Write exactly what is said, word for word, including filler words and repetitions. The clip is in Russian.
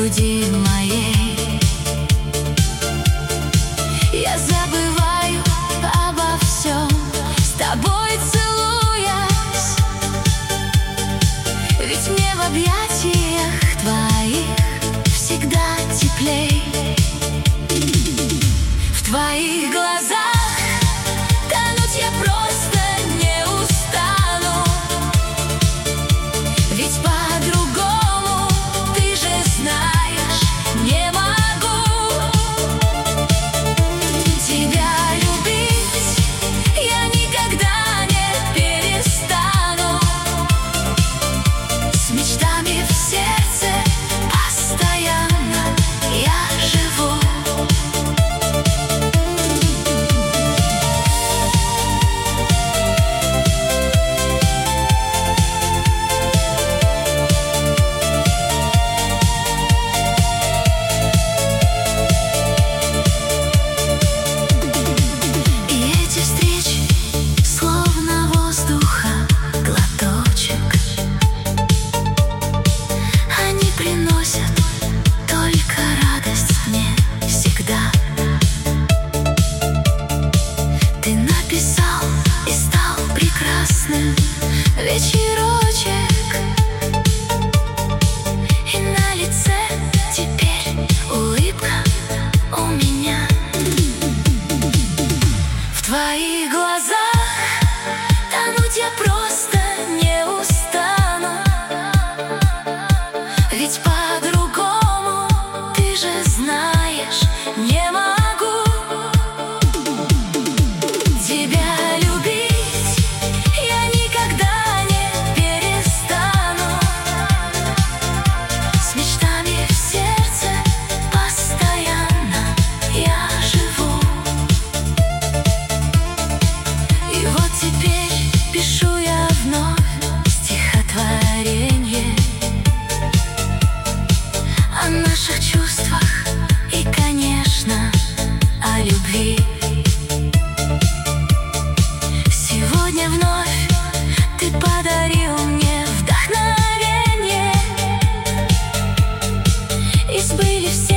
груди моей. Я забываю обо всем, с тобой целуясь, ведь мне в объятиях твоих всегда теплей. В твоих глазах тонуть я просто не устану, ведь по-другому, ты же знаешь, не могу. Тебя любить я никогда не перестану, с мечтами в сердце постоянно я живу. Ты написал и стал прекрасным вечерочек, и на лице теперь улыбка у меня. В твоих глазах тонуть я просто не устану, ведь по-другому, ты же знаешь, не могу. Тебя любить я никогда не перестану, с мечтами в сердце постоянно я живу. И вот теперь пишу я вновь стихотворение о наших чувствах и, конечно, о любви. Сегодня вновь ты подарил мне вдохновение, и сбылись все